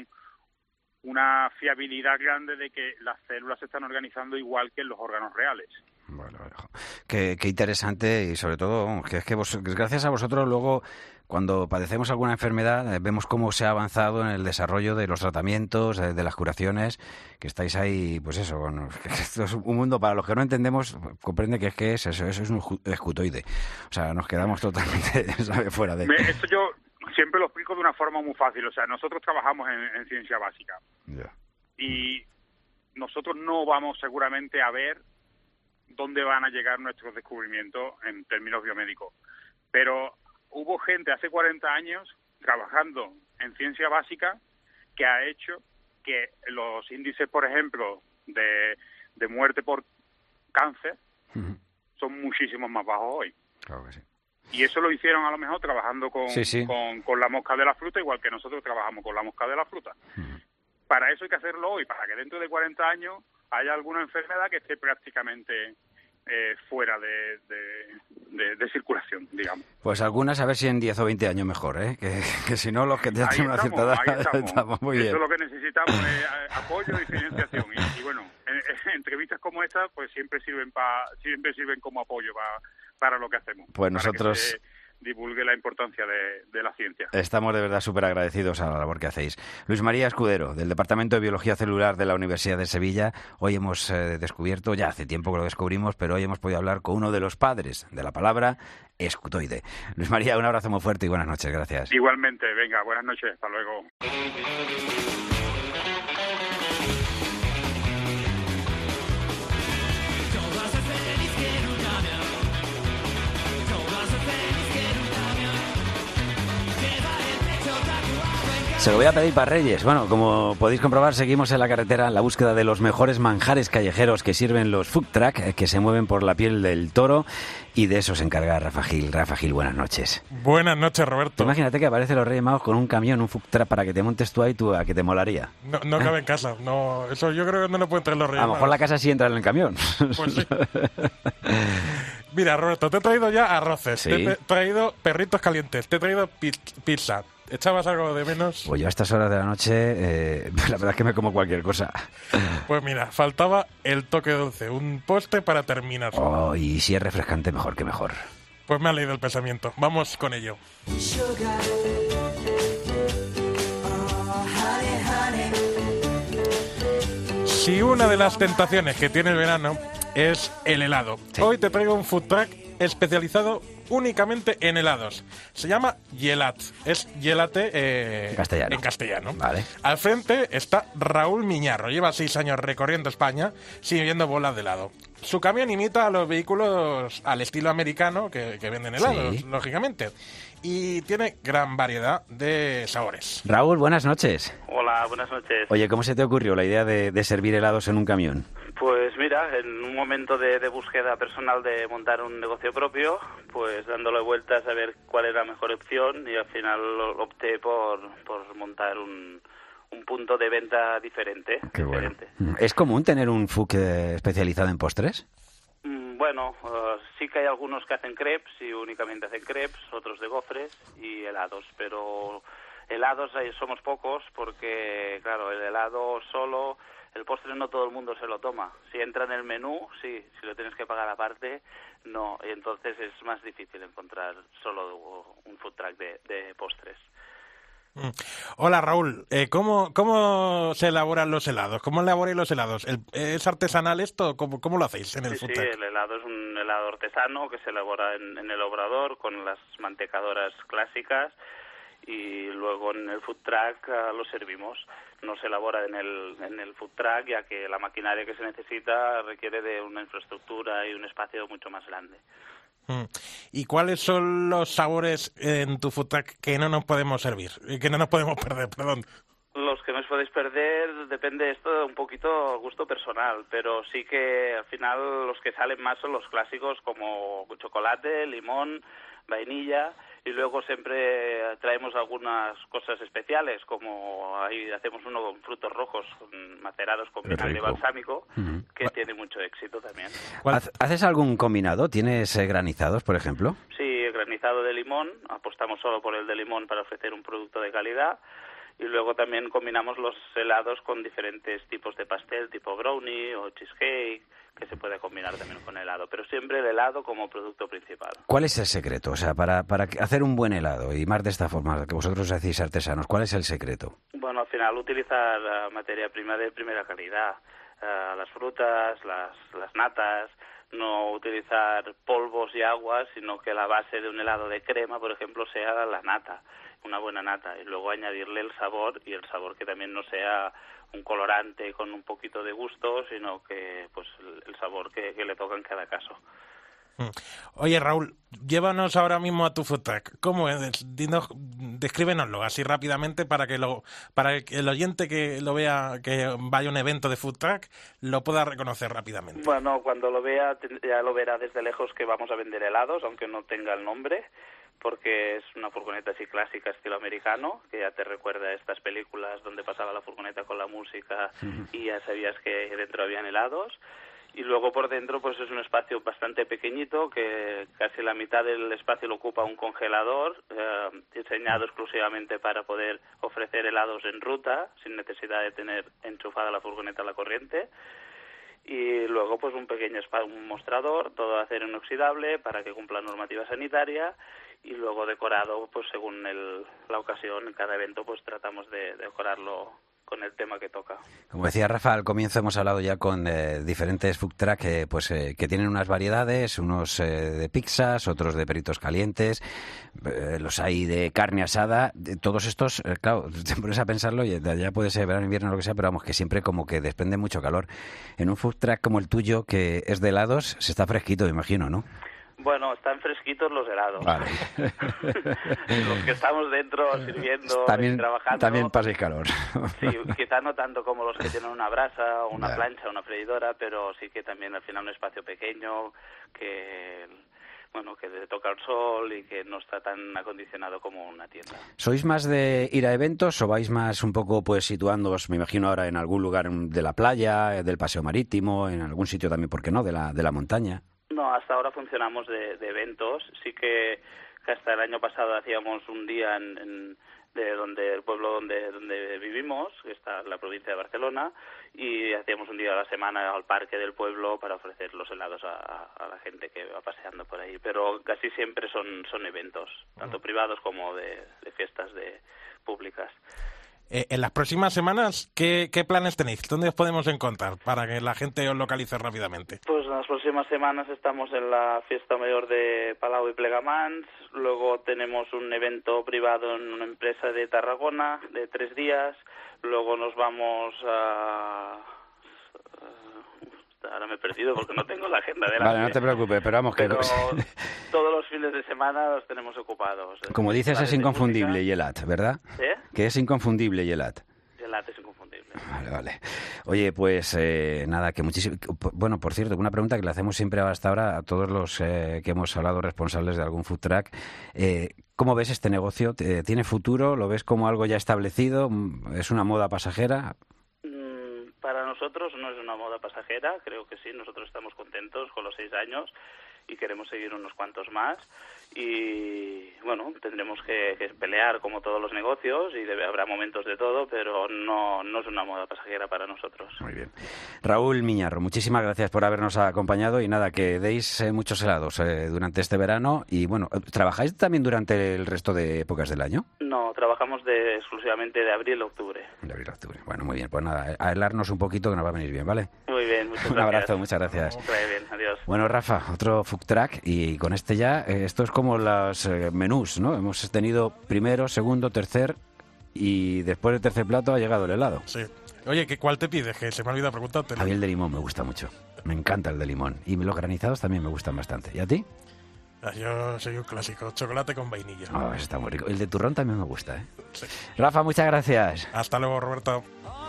una fiabilidad grande de que las células se están organizando igual que en los órganos reales. Bueno, qué interesante y sobre todo que es que gracias a vosotros luego cuando padecemos alguna enfermedad vemos cómo se ha avanzado en el desarrollo de los tratamientos, de las curaciones, que estáis ahí, pues eso, bueno, esto es un mundo para los que no entendemos, comprende que es eso, eso es un escutoide. O sea, nos quedamos totalmente fuera de... Esto yo siempre lo explico de una forma muy fácil, o sea, nosotros trabajamos en ciencia básica. Yeah. Y nosotros no vamos seguramente a ver dónde van a llegar nuestros descubrimientos en términos biomédicos. Pero hubo gente hace 40 años trabajando en ciencia básica que ha hecho que los índices, por ejemplo, de muerte por cáncer son muchísimo más bajos hoy. Claro que sí. Y eso lo hicieron a lo mejor trabajando con la mosca de la fruta, igual que nosotros trabajamos con la mosca de la fruta. Para eso hay que hacerlo hoy, para que dentro de 40 años haya alguna enfermedad que esté prácticamente fuera de circulación, digamos. Pues algunas, a ver si en 10 o 20 años mejor, ¿eh? Que si no, los que ya tienen una cierta edad estamos muy bien. Eso es lo que necesitamos, es apoyo y financiación. Y bueno, entrevistas como esta pues siempre sirven como apoyo para lo que hacemos. Pues nosotros... divulgue la importancia de la ciencia. Estamos de verdad súper agradecidos a la labor que hacéis. Luis María Escudero, del Departamento de Biología Celular de la Universidad de Sevilla. Hoy hemos descubierto, ya hace tiempo que lo descubrimos, pero hoy hemos podido hablar con uno de los padres de la palabra escutoide. Luis María, un abrazo muy fuerte y buenas noches. Gracias. Igualmente, venga, buenas noches. Hasta luego. Se lo voy a pedir para Reyes. Bueno, como podéis comprobar, seguimos en la carretera en la búsqueda de los mejores manjares callejeros que sirven los food truck, que se mueven por la piel del toro, y de eso se encarga Rafa Gil. Rafa Gil, buenas noches. Buenas noches, Roberto. Imagínate que aparecen los Reyes Magos con un camión, un food truck, para que te montes tú ahí, a que te molaría. No cabe en casa. No, eso yo creo que no lo pueden traer los Reyes Magos. A lo mejor la casa sí entra en el camión. Pues sí. Mira, Roberto, te he traído ya arroces, ¿Sí? Te he traído perritos calientes, te he traído pizza. ¿Echabas algo de menos? Pues yo a estas horas de la noche, la verdad es que me como cualquier cosa. Pues mira, faltaba el toque dulce, un postre para terminar. Oh, y si es refrescante, mejor que mejor. Pues me ha leído el pensamiento. Vamos con ello. Si una de las tentaciones que tiene el verano es el helado, sí, hoy te traigo un food truck especializado únicamente en helados. Se llama Gelat. Es Gelate en castellano. Vale. Al frente está Raúl Miñarro. Lleva 6 años recorriendo España sirviendo bolas de helado. Su camión imita a los vehículos al estilo americano que venden helados, sí, lógicamente. Y tiene gran variedad de sabores. Raúl, buenas noches. Hola, buenas noches. Oye, ¿cómo se te ocurrió la idea de servir helados en un camión? Pues mira, en un momento de búsqueda personal de montar un negocio propio, pues dándole vueltas a ver cuál era la mejor opción y al final opté por montar un punto de venta diferente. Qué bueno. ¿Es común tener un food especializado en postres? Bueno, sí que hay algunos que hacen crepes y únicamente hacen crepes, otros de gofres y helados, pero Helados somos pocos porque, claro, el helado solo, el postre no todo el mundo se lo toma. Si entra en el menú, sí, si lo tienes que pagar aparte, no. Y entonces es más difícil encontrar solo un food truck de postres. Hola Raúl, ¿cómo se elaboran los helados? ¿Cómo elaboráis los helados? ¿Es artesanal esto? ¿Cómo lo hacéis en el food truck? Sí, el helado es un helado artesano que se elabora en el obrador con las mantecadoras clásicas y luego en el food truck lo servimos. No se elabora en el food truck ya que la maquinaria que se necesita requiere de una infraestructura y un espacio mucho más grande. ¿Y cuáles son los sabores en tu food truck que no nos podemos servir, que no nos podemos perder, perdón? Los que no os podéis perder, depende de esto un poquito a gusto personal, pero sí que al final los que salen más son los clásicos como chocolate, limón, vainilla, y luego siempre traemos algunas cosas especiales, como ahí hacemos uno con frutos rojos macerados con vinagre balsámico, que tiene mucho éxito también. ¿Haces algún combinado? ¿Tienes granizados, por ejemplo? Sí, granizado de limón, apostamos solo por el de limón para ofrecer un producto de calidad. Y luego también combinamos los helados con diferentes tipos de pastel, tipo brownie o cheesecake, que se puede combinar también con helado, pero siempre el helado como producto principal. ¿Cuál es el secreto? O sea, para hacer un buen helado, y más de esta forma, que vosotros hacéis artesanos, ¿cuál es el secreto? Bueno, al final utilizar materia prima de primera calidad, las frutas, las natas, no utilizar polvos y aguas, sino que la base de un helado de crema, por ejemplo, sea la nata, una buena nata, y luego añadirle el sabor, y el sabor que también no sea un colorante con un poquito de gusto, sino que pues el sabor que le toca en cada caso. Oye, Raúl, llévanos ahora mismo a tu food truck. ¿Cómo es? Descríbenoslo así rápidamente para que el oyente que lo vea, que vaya a un evento de food truck, lo pueda reconocer rápidamente. Bueno, cuando lo vea, ya lo verá desde lejos que vamos a vender helados, aunque no tenga el nombre, porque es una furgoneta así clásica, estilo americano, que ya te recuerda a estas películas donde pasaba la furgoneta con la música y ya sabías que dentro habían helados. Y luego por dentro pues es un espacio bastante pequeñito, que casi la mitad del espacio lo ocupa un congelador diseñado exclusivamente para poder ofrecer helados en ruta, sin necesidad de tener enchufada la furgoneta a la corriente. Y luego pues un pequeño un mostrador, todo de acero inoxidable para que cumpla normativa sanitaria, y luego decorado pues según la ocasión. En cada evento pues tratamos de decorarlo con el tema que toca. Como decía Rafa, al comienzo hemos hablado ya con diferentes food truck que tienen unas variedades, unos de pizzas, otros de perritos calientes, los hay de carne asada. Todos estos, claro, te pones a pensarlo, y ya puede ser verano, invierno, lo que sea, pero vamos, que siempre como que desprende mucho calor. En un food truck como el tuyo, que es de helados, se está fresquito, imagino, ¿no? Bueno, están fresquitos los helados. Vale. Los que estamos dentro sirviendo y trabajando. También paséis calor. Sí, quizá no tanto como los que tienen una brasa, o una plancha, una freidora, pero sí que también al final un espacio pequeño que le toca el sol y que no está tan acondicionado como una tienda. ¿Sois más de ir a eventos o vais más un poco pues situándoos, me imagino ahora, en algún lugar de la playa, del paseo marítimo, en algún sitio también, ¿por qué no?, de la montaña? No, hasta ahora funcionamos de eventos. Sí que hasta el año pasado hacíamos un día el pueblo donde vivimos, que está en la provincia de Barcelona, y hacíamos un día a la semana al parque del pueblo para ofrecer los helados a la gente que va paseando por ahí. Pero casi siempre son eventos, tanto privados como de fiestas públicas. En las próximas semanas, ¿qué planes tenéis? ¿Dónde os podemos encontrar para que la gente os localice rápidamente? Pues en las próximas semanas estamos en la Fiesta Mayor de Palau y Plegamans, luego tenemos un evento privado en una empresa de Tarragona de 3 días, luego nos vamos a... Ahora me he perdido porque no tengo la agenda delante. Vale, no te preocupes, pero vamos que... todos los fines de semana los tenemos ocupados. Como dices, es inconfundible Yelat, ¿verdad? ¿Eh? Que es inconfundible Yelat. Yelat es inconfundible. Vale. Oye, pues nada, que muchísimo... Bueno, por cierto, una pregunta que le hacemos siempre hasta ahora a todos los que hemos hablado responsables de algún food truck. ¿Cómo ves este negocio? ¿Tiene futuro? ¿Lo ves como algo ya establecido? ¿Es una moda pasajera? Para nosotros no es una moda pasajera, creo que sí, nosotros estamos contentos con los 6 años y queremos seguir unos cuantos más. Y bueno, tendremos que pelear como todos los negocios y habrá momentos de todo, pero no es una moda pasajera para nosotros. Muy bien. Raúl Miñarro, muchísimas gracias por habernos acompañado y nada, que deis muchos helados durante este verano y bueno, ¿trabajáis también durante el resto de épocas del año? No, trabajamos exclusivamente de abril a octubre. De abril a octubre. Bueno, muy bien, pues nada, a helarnos un poquito que nos va a venir bien, ¿vale? Muy bien, muchas gracias. Un abrazo, muchas gracias. Muy bien, adiós. Bueno, Rafa, otro food truck y con este ya, esto es como los menús, ¿no? Hemos tenido primero, segundo, tercer y después del tercer plato ha llegado el helado. Sí. Oye, ¿cuál te pides? Que se me ha olvidado preguntarte. A mí el de limón me gusta mucho. Me encanta el de limón. Y los granizados también me gustan bastante. ¿Y a ti? Yo soy un clásico. Chocolate con vainilla. Oh, eso está muy rico. El de turrón también me gusta, ¿eh? Sí. Rafa, muchas gracias. Hasta luego, Roberto.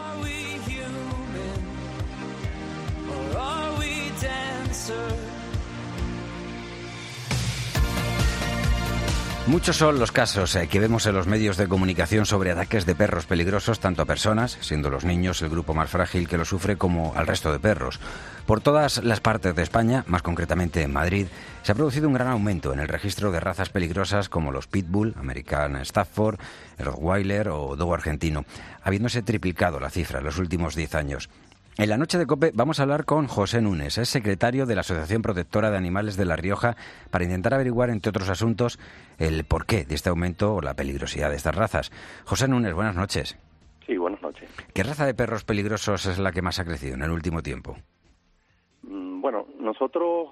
Muchos son los casos que vemos en los medios de comunicación sobre ataques de perros peligrosos tanto a personas, siendo los niños el grupo más frágil que lo sufre, como al resto de perros. Por todas las partes de España, más concretamente en Madrid, se ha producido un gran aumento en el registro de razas peligrosas como los Pitbull, American Stafford, el Rottweiler o Dogo argentino, habiéndose triplicado la cifra en los últimos 10 años. En la noche de COPE vamos a hablar con José Núñez, es secretario de la Asociación Protectora de Animales de La Rioja, para intentar averiguar, entre otros asuntos, el porqué de este aumento o la peligrosidad de estas razas. José Núñez, buenas noches. Sí, buenas noches. ¿Qué raza de perros peligrosos es la que más ha crecido en el último tiempo? Bueno, nosotros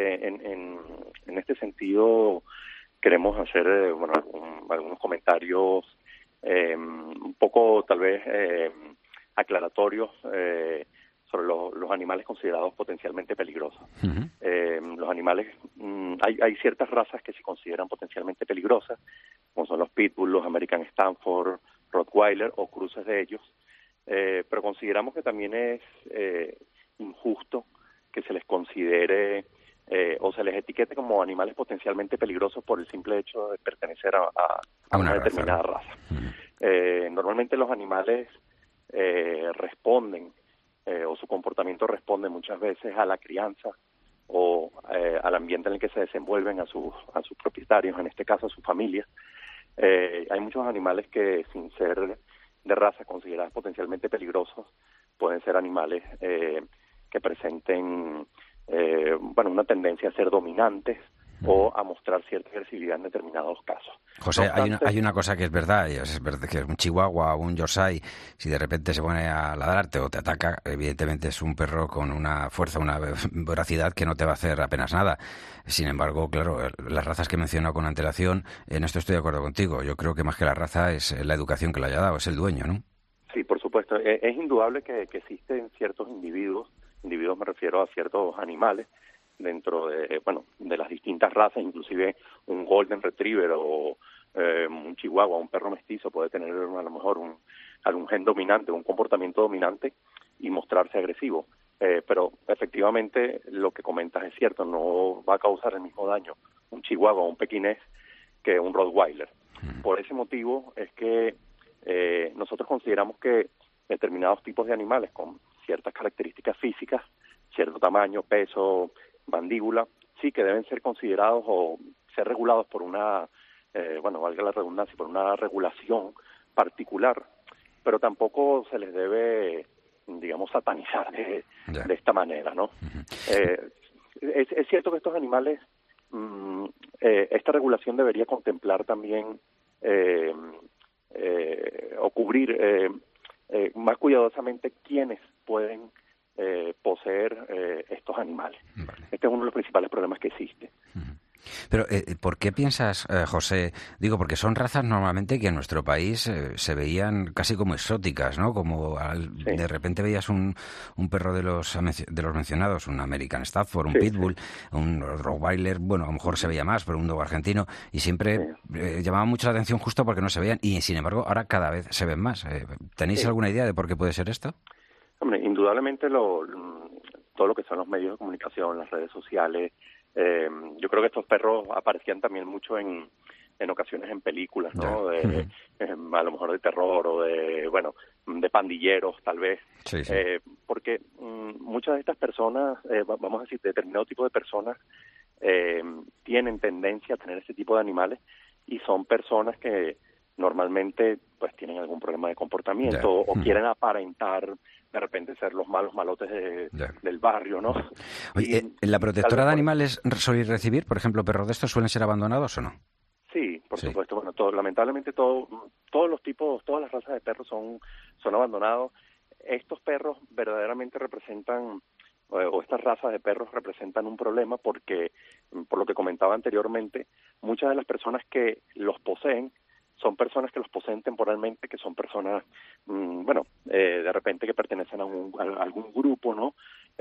en este sentido queremos hacer algunos comentarios un poco tal vez aclaratorios sobre los animales considerados potencialmente peligrosos. Uh-huh. Los animales, hay ciertas razas que se consideran potencialmente peligrosas, como son los Pitbull, los American Stafford, Rottweiler o cruces de ellos, pero consideramos que también es injusto que se les considere o se les etiquete como animales potencialmente peligrosos por el simple hecho de pertenecer a una determinada raza. Uh-huh. Normalmente los animales responden o su comportamiento responde muchas veces a la crianza o al ambiente en el que se desenvuelven, a sus propietarios, en este caso a su familia. Hay muchos animales que, sin ser de raza consideradas potencialmente peligrosos, pueden ser animales que presenten una tendencia a ser dominantes o a mostrar cierta agresividad en determinados casos. José, hay una cosa que es verdad que un chihuahua o un yorkshire, si de repente se pone a ladrarte o te ataca, evidentemente es un perro con una fuerza, una voracidad que no te va a hacer apenas nada. Sin embargo, claro, las razas que he mencionado con antelación, en esto estoy de acuerdo contigo. Yo creo que más que la raza es la educación que le haya dado, es el dueño, ¿no? Sí, por supuesto. Es indudable que existen ciertos individuos me refiero a ciertos animales, dentro de las distintas razas, inclusive un Golden Retriever o un Chihuahua, un perro mestizo puede tener a lo mejor algún gen dominante, un comportamiento dominante y mostrarse agresivo. Pero efectivamente lo que comentas es cierto, no va a causar el mismo daño un Chihuahua o un pequinés que un Rottweiler. Por ese motivo es que nosotros consideramos que determinados tipos de animales con ciertas características físicas, cierto tamaño, peso, mandíbula, sí que deben ser considerados o ser regulados por una, valga la redundancia, por una regulación particular, pero tampoco se les debe, digamos, satanizar de esta manera, ¿no? Es cierto que estos animales, esta regulación debería contemplar también o cubrir más cuidadosamente quiénes pueden poseer estos animales. Vale. Este es uno de los principales problemas que existe. Pero, ¿por qué piensas, José? Digo, porque son razas normalmente que en nuestro país se veían casi como exóticas, ¿no? Como de repente veías un perro de los mencionados, un American Stafford, un Pitbull, un Rottweiler, bueno, a lo mejor se veía más, pero un Dogo argentino, y siempre llamaba mucho la atención justo porque no se veían, y sin embargo ahora cada vez se ven más. ¿Tenéis alguna idea de por qué puede ser esto? Hombre, indudablemente todo lo que son los medios de comunicación, las redes sociales, yo creo que estos perros aparecían también mucho en ocasiones en películas, ¿no? A lo mejor de terror o de pandilleros, tal vez. Sí. Porque muchas de estas personas, vamos a decir, determinado tipo de personas, tienen tendencia a tener este tipo de animales y son personas que normalmente pues tienen algún problema de comportamiento o quieren aparentar de repente ser los malos malotes del barrio, ¿no? Oye, ¿la protectora de animales suele recibir, por ejemplo, perros de estos suelen ser abandonados o no? Sí, por supuesto. Bueno, lamentablemente todos los tipos, todas las razas de perros son abandonados. Estos perros verdaderamente representan, o estas razas de perros representan un problema porque, por lo que comentaba anteriormente, muchas de las personas que los poseen son personas que los poseen temporalmente, que son personas, de repente que pertenecen a algún grupo, ¿no?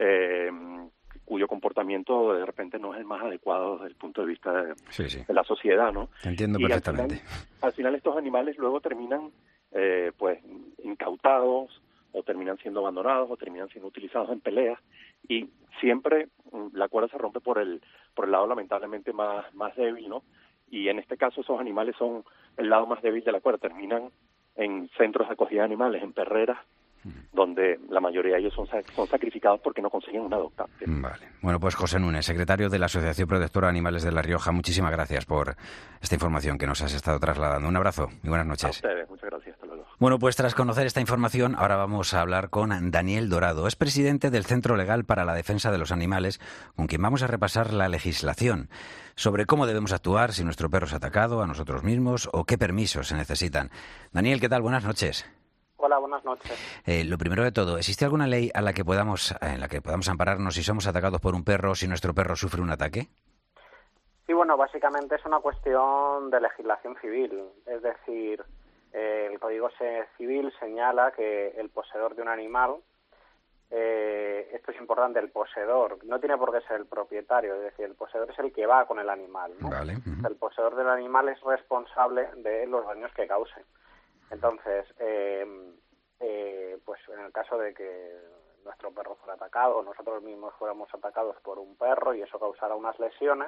Cuyo comportamiento de repente no es el más adecuado desde el punto de vista de la sociedad, ¿no? Te entiendo perfectamente. Al final estos animales luego terminan pues incautados o terminan siendo abandonados o terminan siendo utilizados en peleas y siempre la cuerda se rompe por el lado lamentablemente más débil, ¿no? Y en este caso esos animales son el lado más débil de la cuerda, terminan en centros de acogida de animales, en perreras, donde la mayoría de ellos son sacrificados porque no consiguen un adoptante. Vale. Bueno, pues José Núñez, secretario de la Asociación Protectora de Animales de La Rioja, muchísimas gracias por esta información que nos has estado trasladando. Un abrazo y buenas noches. A ustedes, muchas gracias. Hasta luego. Bueno, pues tras conocer esta información, ahora vamos a hablar con Daniel Dorado. Es presidente del Centro Legal para la Defensa de los Animales, con quien vamos a repasar la legislación sobre cómo debemos actuar si nuestro perro es atacado, a nosotros mismos, o qué permisos se necesitan. Daniel, ¿qué tal? Buenas noches. Hola, buenas noches. Lo primero de todo, ¿existe alguna ley en la que podamos ampararnos si somos atacados por un perro o si nuestro perro sufre un ataque? Sí, bueno, básicamente es una cuestión de legislación civil. Es decir, el Código Civil señala que el poseedor de un animal, esto es importante, el poseedor, no tiene por qué ser el propietario, es decir, el poseedor es el que va con el animal, ¿no? Vale. El poseedor del animal es responsable de los daños que cause. Entonces, pues en el caso de que nuestro perro fuera atacado o nosotros mismos fuéramos atacados por un perro y eso causara unas lesiones,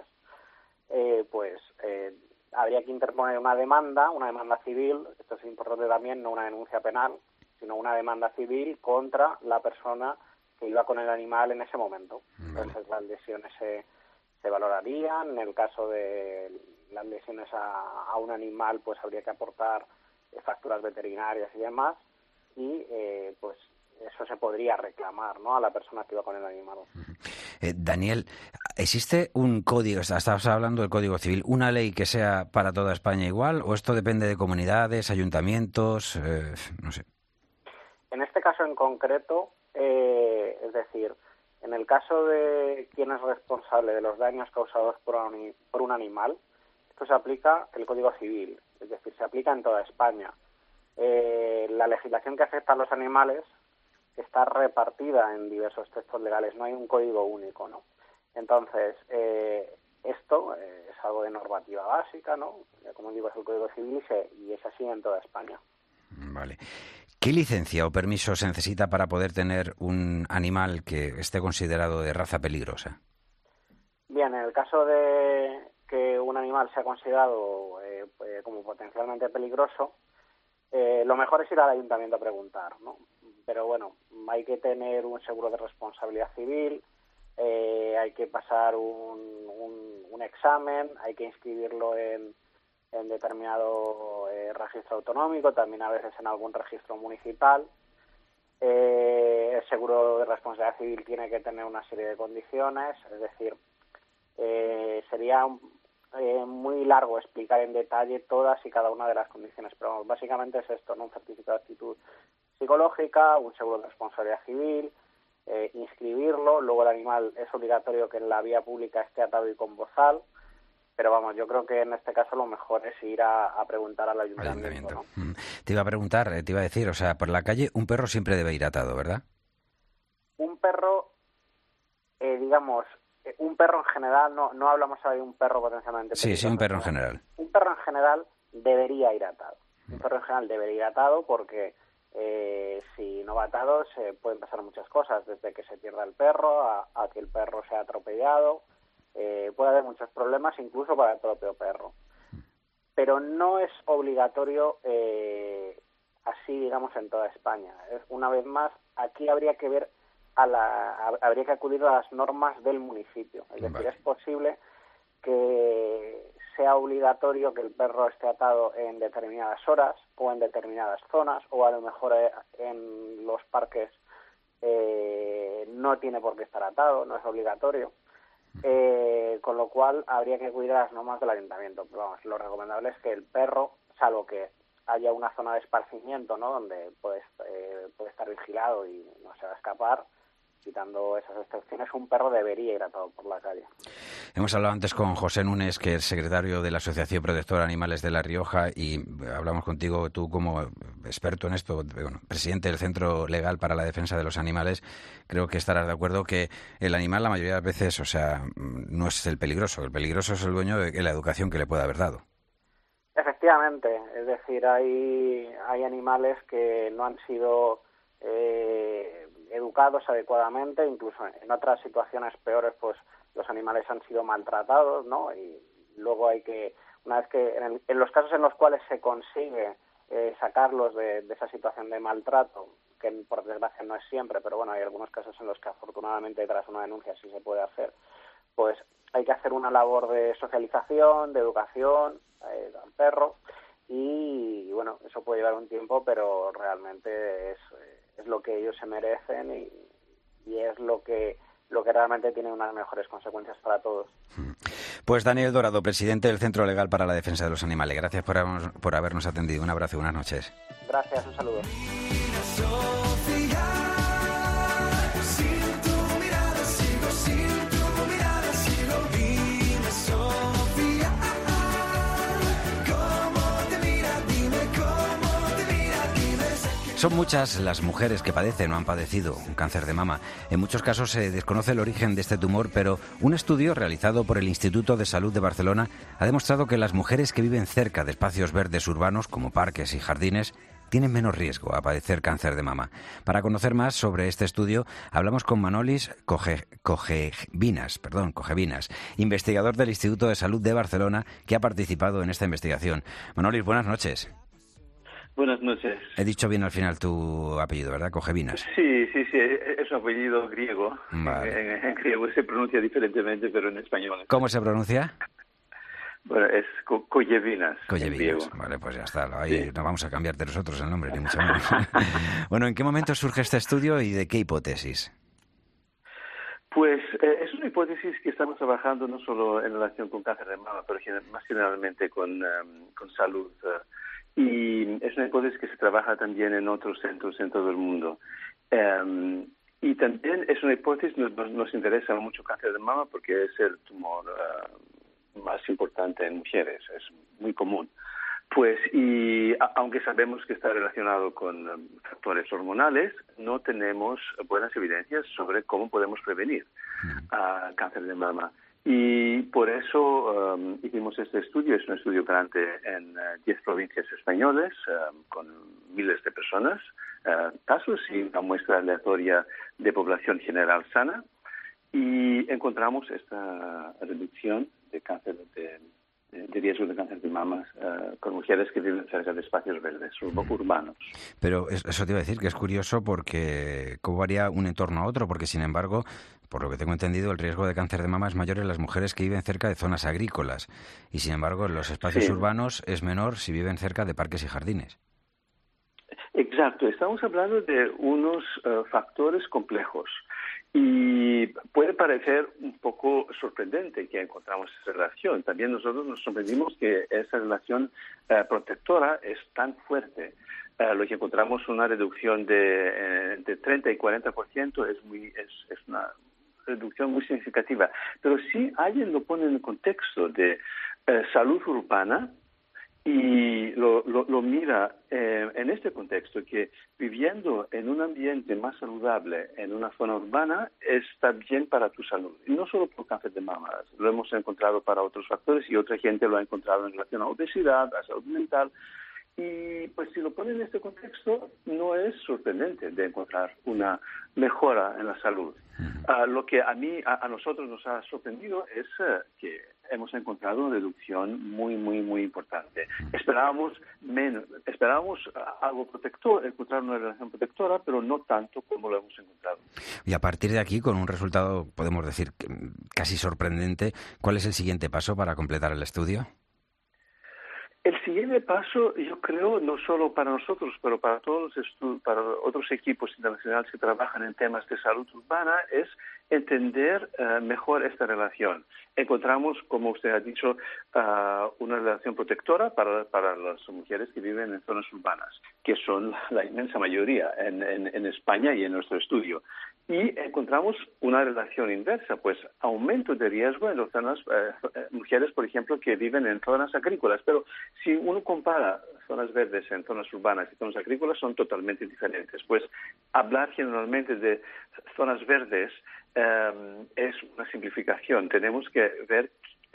habría que interponer una demanda civil, esto es importante también, no una denuncia penal, sino una demanda civil contra la persona que iba con el animal en ese momento. Entonces las lesiones se valorarían, en el caso de las lesiones a un animal pues habría que aportar facturas veterinarias y demás, y pues eso se podría reclamar, ¿no?, a la persona que iba con el animal. Daniel, ¿existe un código, estabas hablando del Código Civil, una ley que sea para toda España igual, o esto depende de comunidades, ayuntamientos, no sé? En este caso en concreto, es decir, en el caso de quien es responsable de los daños causados por un animal, esto se aplica el Código Civil, es decir, se aplica en toda España. La legislación que afecta a los animales está repartida en diversos textos legales, no hay un código único, ¿no? Entonces, esto es algo de normativa básica, ¿no? Como digo, es el Código Civil y es así en toda España. Vale. ¿Qué licencia o permiso se necesita para poder tener un animal que esté considerado de raza peligrosa? Bien, en el caso de que un animal sea considerado como potencialmente peligroso, lo mejor es ir al ayuntamiento a preguntar, ¿no? Pero bueno, hay que tener un seguro de responsabilidad civil, hay que pasar un examen, hay que inscribirlo en determinado registro autonómico, también a veces en algún registro municipal. El seguro de responsabilidad civil tiene que tener una serie de condiciones, es decir, sería muy largo explicar en detalle todas y cada una de las condiciones, pero básicamente es esto, ¿no? Un certificado de actitud psicológica, un seguro de responsabilidad civil, inscribirlo, luego el animal es obligatorio que en la vía pública esté atado y con bozal, pero vamos, yo creo que en este caso lo mejor es ir a preguntar al ayuntamiento, ¿no? Te iba a decir, o sea, por la calle un perro siempre debe ir atado, ¿verdad? Un perro, un perro en general, no hablamos ahora de un perro potencialmente peligroso. Sí, un perro en general. Un perro en general debería ir atado. Un perro en general debería ir atado porque si no va atado se pueden pasar muchas cosas, desde que se pierda el perro a que el perro sea atropellado. Puede haber muchos problemas incluso para el propio perro. Pero no es obligatorio así, digamos, en toda España. Una vez más, aquí habría que ver habría que acudir a las normas del municipio. Es decir, es posible que sea obligatorio que el perro esté atado en determinadas horas o en determinadas zonas, o a lo mejor en los parques no tiene por qué estar atado, no es obligatorio. Con lo cual habría que cuidar las normas del ayuntamiento. Pero vamos, lo recomendable es que el perro, salvo que haya una zona de esparcimiento, ¿no?, donde puede estar vigilado y no se va a escapar, quitando esas excepciones, un perro debería ir atado por la calle. Hemos hablado antes con José Núñez, que es secretario de la Asociación Protectora de Animales de La Rioja, y hablamos contigo, tú como experto en esto, bueno, presidente del Centro Legal para la Defensa de los Animales. Creo que estarás de acuerdo que el animal la mayoría de las veces, o sea, no es el peligroso es el dueño de la educación que le puede haber dado. Efectivamente, es decir, hay animales que no han sido educados adecuadamente, incluso en otras situaciones peores, pues los animales han sido maltratados, ¿no? Y luego hay que, una vez que, en los casos en los cuales se consigue sacarlos de esa situación de maltrato, que por desgracia no es siempre, pero bueno, hay algunos casos en los que afortunadamente tras una denuncia sí se puede hacer, pues hay que hacer una labor de socialización, de educación al perro, y bueno, eso puede llevar un tiempo, pero realmente es lo que ellos se merecen y es lo que realmente tiene unas mejores consecuencias para todos. Pues Daniel Dorado, presidente del Centro Legal para la Defensa de los Animales, gracias por habernos atendido. Un abrazo y buenas noches. Gracias, un saludo. Son muchas las mujeres que padecen o han padecido un cáncer de mama. En muchos casos se desconoce el origen de este tumor, pero un estudio realizado por el Instituto de Salud de Barcelona ha demostrado que las mujeres que viven cerca de espacios verdes urbanos, como parques y jardines, tienen menos riesgo a padecer cáncer de mama. Para conocer más sobre este estudio, hablamos con Manolis Cogevinas, investigador del Instituto de Salud de Barcelona, que ha participado en esta investigación. Manolis, buenas noches. Buenas noches. He dicho bien al final tu apellido, ¿verdad? Cogevinas. Sí, es un apellido griego. Vale. En griego se pronuncia diferentemente, pero en español. ¿Cómo se pronuncia? Bueno, es Cogevinas. Cogevinas, vale, pues ya está. Ahí sí. No vamos a cambiarte nosotros el nombre, ni mucho menos. Bueno, ¿en qué momento surge este estudio y de qué hipótesis? Pues es una hipótesis que estamos trabajando no solo en relación con cáncer de mama, pero más generalmente con salud. Y es una hipótesis que se trabaja también en otros centros en todo el mundo. Y también es una hipótesis, nos interesa mucho cáncer de mama porque es el tumor más importante en mujeres, es muy común. Pues, y aunque sabemos que está relacionado con factores hormonales, no tenemos buenas evidencias sobre cómo podemos prevenir cáncer de mama. Y por eso hicimos este estudio. Es un estudio grande en 10 provincias españolas, con miles de personas, casos y una muestra aleatoria de población general sana. Y encontramos esta reducción de cáncer de riesgo de cáncer de mamas con mujeres que viven cerca de espacios verdes urbanos. Pero eso te iba a decir que es curioso porque cómo varía un entorno a otro, porque sin embargo, por lo que tengo entendido, el riesgo de cáncer de mama es mayor en las mujeres que viven cerca de zonas agrícolas y sin embargo en los espacios urbanos es menor si viven cerca de parques y jardines. Exacto, estamos hablando de unos factores complejos. Y puede parecer un poco sorprendente que encontramos esa relación. También nosotros nos sorprendimos que esa relación protectora es tan fuerte. Lo que encontramos una reducción de 30 y 40% es una reducción muy significativa. Pero si alguien lo pone en el contexto de salud urbana, y lo mira en este contexto, que viviendo en un ambiente más saludable en una zona urbana está bien para tu salud. Y no solo por cáncer de mama, lo hemos encontrado para otros factores y otra gente lo ha encontrado en relación a obesidad, a salud mental. Y pues si lo pone en este contexto, no es sorprendente de encontrar una mejora en la salud. Lo que a nosotros nos ha sorprendido es que hemos encontrado una reducción muy, muy, muy importante. Esperábamos algo protector, encontrar una relación protectora, pero no tanto como lo hemos encontrado. Y a partir de aquí, con un resultado, podemos decir, casi sorprendente, ¿cuál es el siguiente paso para completar el estudio? El siguiente paso, yo creo, no solo para nosotros, pero para para otros equipos internacionales que trabajan en temas de salud urbana, es entender mejor esta relación. Encontramos, como usted ha dicho, una relación protectora para las mujeres que viven en zonas urbanas, que son la inmensa mayoría en España y en nuestro estudio. Y encontramos una relación inversa, pues aumento de riesgo en las zonas, mujeres, por ejemplo, que viven en zonas agrícolas. Pero si uno compara zonas verdes en zonas urbanas y zonas agrícolas, son totalmente diferentes. Pues hablar generalmente de zonas verdes es una simplificación. Tenemos que ver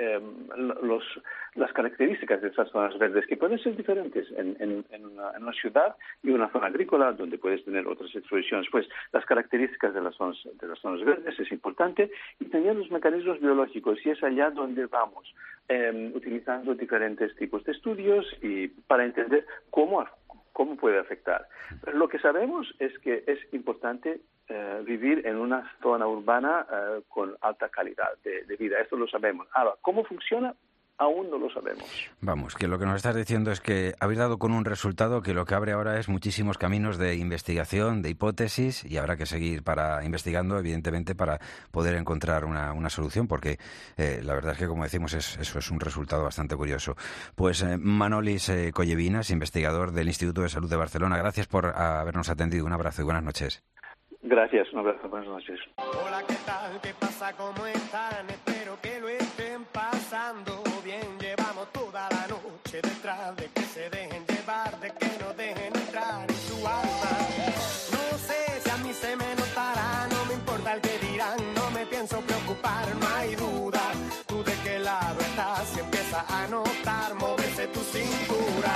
las características de estas zonas verdes, que pueden ser diferentes en una ciudad y una zona agrícola donde puedes tener otras exposiciones. Pues las características de las zonas verdes es importante, y también los mecanismos biológicos, y es allá donde vamos utilizando diferentes tipos de estudios y para entender cómo puede afectar. Pero lo que sabemos es que es importante vivir en una zona urbana con alta calidad de vida. Esto lo sabemos. Ahora, ¿cómo funciona? Aún no lo sabemos. Vamos, que lo que nos estás diciendo es que habéis dado con un resultado que lo que abre ahora es muchísimos caminos de investigación, de hipótesis, y habrá que seguir investigando, evidentemente, para poder encontrar una solución, porque la verdad es que, como decimos, eso es un resultado bastante curioso. Pues Manolis Collevinas, investigador del Instituto de Salud de Barcelona, gracias por habernos atendido. Un abrazo y buenas noches. Gracias, un abrazo, buenas noches. Hola, ¿qué tal? ¿Qué pasa? ¿Cómo están? Espero que lo estén pasando bien. Llevamos toda la noche detrás de que se dejen llevar, de que no dejen entrar en su alma. No sé si a mí se me notará, no me importa el que dirán, no me pienso preocupar, no hay duda. Tú de qué lado estás, si empieza a notar moverse tu cintura.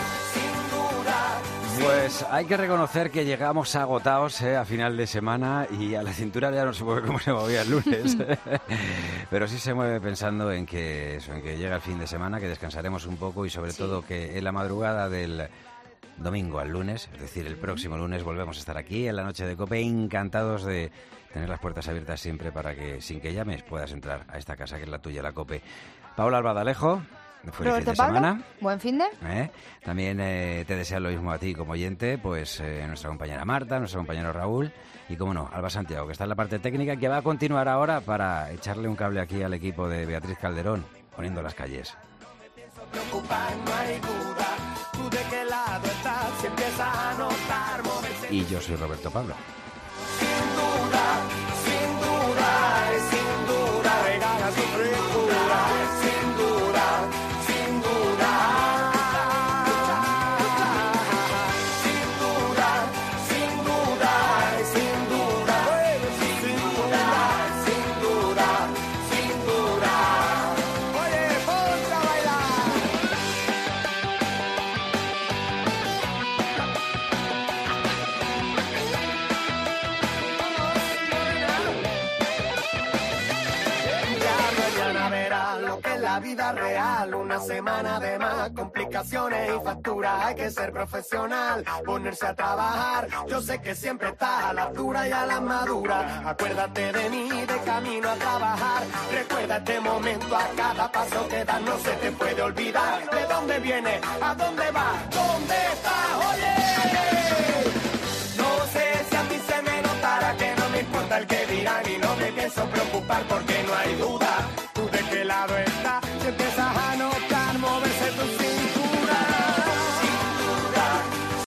Pues hay que reconocer que llegamos agotados a final de semana, y a la cintura ya no se mueve como se movía el lunes. Pero sí se mueve pensando en que llega el fin de semana, que descansaremos un poco, y sobre todo que en la madrugada del domingo al lunes, es decir, el próximo lunes, volvemos a estar aquí en la noche de COPE, encantados de tener las puertas abiertas siempre para que, sin que llames, puedas entrar a esta casa que es la tuya, la COPE. Paula Albadalejo, feliz fin de semana. Buen fin de. También te deseo lo mismo a ti como oyente, pues nuestra compañera Marta, nuestro compañero Raúl, y como no, Alba Santiago, que está en la parte técnica, que va a continuar ahora para echarle un cable aquí al equipo de Beatriz Calderón, poniendo las calles. Y yo soy Roberto Pablo. Sin duda, regala su frescura, sin duda. Vida real, una semana de más complicaciones y factura, hay que ser profesional, ponerse a trabajar, yo sé que siempre estás a la altura y a la madura, acuérdate de mí de camino a trabajar, recuerda este momento a cada paso que das, no se te puede olvidar, de dónde vienes, a dónde vas, dónde estás, oye, no sé si a mí se me notara que no me importa el que dirán y no me pienso preocupar porque